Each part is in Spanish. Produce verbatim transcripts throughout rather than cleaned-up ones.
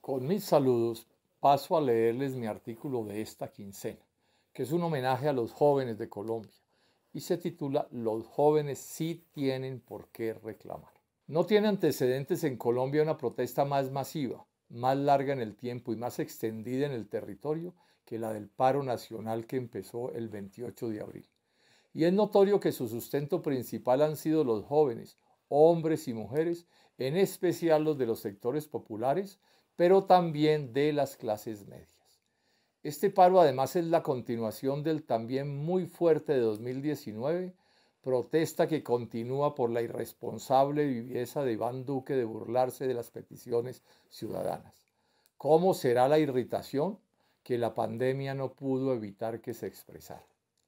Con mis saludos, paso a leerles mi artículo de esta quincena, que es un homenaje a los jóvenes de Colombia y se titula Los jóvenes sí tienen por qué reclamar. No tiene antecedentes en Colombia una protesta más masiva, más larga en el tiempo y más extendida en el territorio que la del paro nacional que empezó el veintiocho de abril. Y es notorio que su sustento principal han sido los jóvenes, hombres y mujeres, en especial los de los sectores populares, pero también de las clases medias. Este paro además es la continuación del también muy fuerte de dos mil diecinueve, protesta que continúa por la irresponsable viveza de Iván Duque de burlarse de las peticiones ciudadanas. ¿Cómo será la irritación que la pandemia no pudo evitar que se expresara?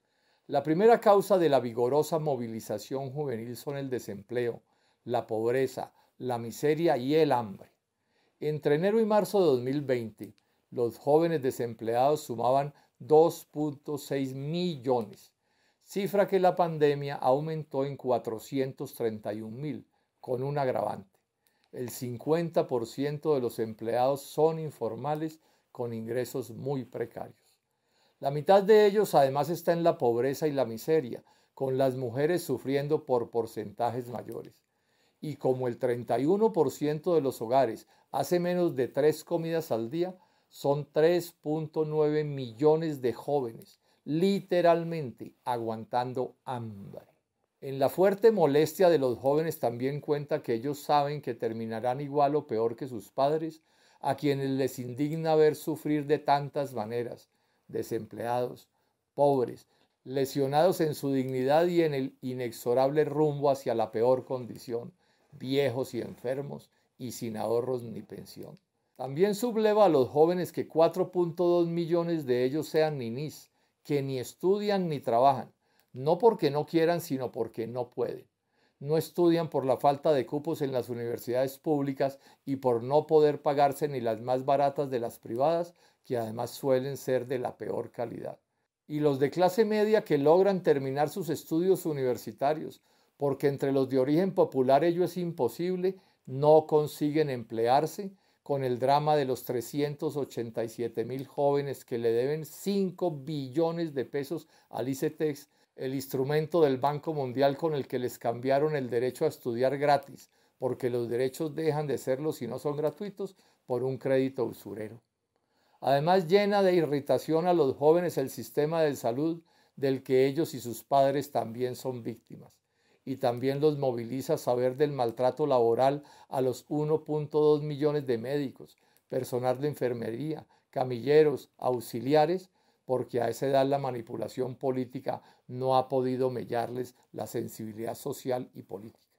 La primera causa de la vigorosa movilización juvenil son el desempleo, la pobreza, la miseria y el hambre. Entre enero y marzo de dos mil veinte, los jóvenes desempleados sumaban dos punto seis millones, cifra que la pandemia aumentó en cuatrocientos treinta y un mil, con un agravante. El cincuenta por ciento de los empleados son informales con ingresos muy precarios. La mitad de ellos además está en la pobreza y la miseria, con las mujeres sufriendo por porcentajes mayores. Y como el treinta y uno por ciento de los hogares hace menos de tres comidas al día, son tres punto nueve millones de jóvenes, literalmente aguantando hambre. En la fuerte molestia de los jóvenes también cuenta que ellos saben que terminarán igual o peor que sus padres, a quienes les indigna ver sufrir de tantas maneras, desempleados, pobres, lesionados en su dignidad y en el inexorable rumbo hacia la peor condición, viejos y enfermos y sin ahorros ni pensión. También subleva a los jóvenes que cuatro punto dos millones de ellos sean ninis, que ni estudian ni trabajan, no porque no quieran, sino porque no pueden. No estudian por la falta de cupos en las universidades públicas y por no poder pagarse ni las más baratas de las privadas, que además suelen ser de la peor calidad. Y los de clase media que logran terminar sus estudios universitarios, porque entre los de origen popular ello es imposible, no consiguen emplearse, con el drama de los trescientos ochenta y siete mil jóvenes que le deben cinco billones de pesos al ICETEX, el instrumento del Banco Mundial con el que les cambiaron el derecho a estudiar gratis, porque los derechos dejan de serlo si no son gratuitos, por un crédito usurero. Además, llena de irritación a los jóvenes el sistema de salud del que ellos y sus padres también son víctimas. Y también los moviliza saber del maltrato laboral a los uno punto dos millones de médicos, personal de enfermería, camilleros, auxiliares, porque a esa edad la manipulación política no ha podido mellarles la sensibilidad social y política.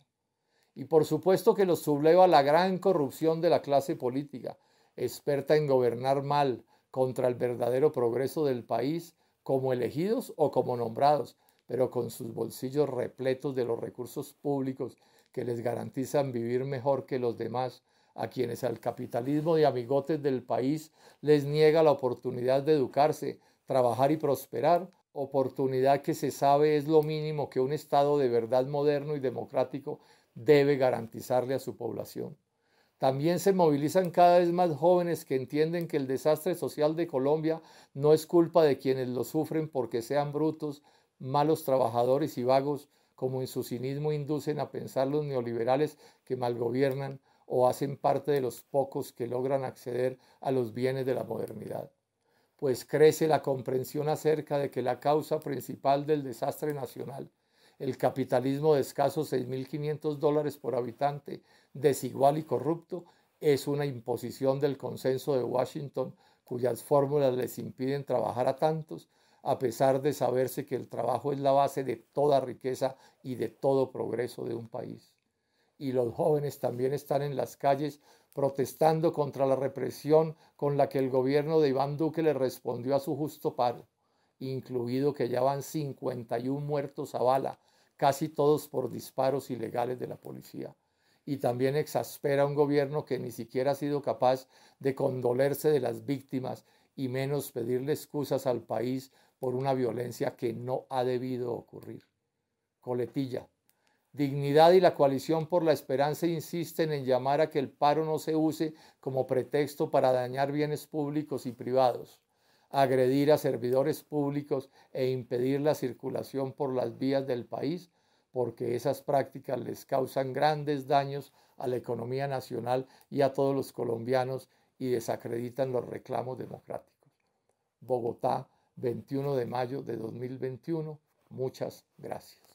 Y por supuesto que los subleva la gran corrupción de la clase política, experta en gobernar mal contra el verdadero progreso del país, como elegidos o como nombrados, pero con sus bolsillos repletos de los recursos públicos que les garantizan vivir mejor que los demás, a quienes al capitalismo de amigotes del país les niega la oportunidad de educarse, trabajar y prosperar, oportunidad que se sabe es lo mínimo que un Estado de verdad moderno y democrático debe garantizarle a su población. También se movilizan cada vez más jóvenes que entienden que el desastre social de Colombia no es culpa de quienes lo sufren porque sean brutos, malos trabajadores y vagos, como en su cinismo inducen a pensar los neoliberales que malgobiernan o hacen parte de los pocos que logran acceder a los bienes de la modernidad. Pues crece la comprensión acerca de que la causa principal del desastre nacional, el capitalismo de escasos seis mil quinientos dólares por habitante, desigual y corrupto, es una imposición del consenso de Washington, cuyas fórmulas les impiden trabajar a tantos, a pesar de saberse que el trabajo es la base de toda riqueza y de todo progreso de un país. Y los jóvenes también están en las calles protestando contra la represión con la que el gobierno de Iván Duque le respondió a su justo paro, incluido que ya van cincuenta y uno muertos a bala, casi todos por disparos ilegales de la policía. Y también exaspera a un gobierno que ni siquiera ha sido capaz de condolerse de las víctimas y menos pedirle excusas al país por una violencia que no ha debido ocurrir. Coletilla. Dignidad y la Coalición por la Esperanza insisten en llamar a que el paro no se use como pretexto para dañar bienes públicos y privados, agredir a servidores públicos e impedir la circulación por las vías del país, porque esas prácticas les causan grandes daños a la economía nacional y a todos los colombianos y desacreditan los reclamos democráticos. Bogotá, veintiuno de mayo de dos mil veintiuno. Muchas gracias.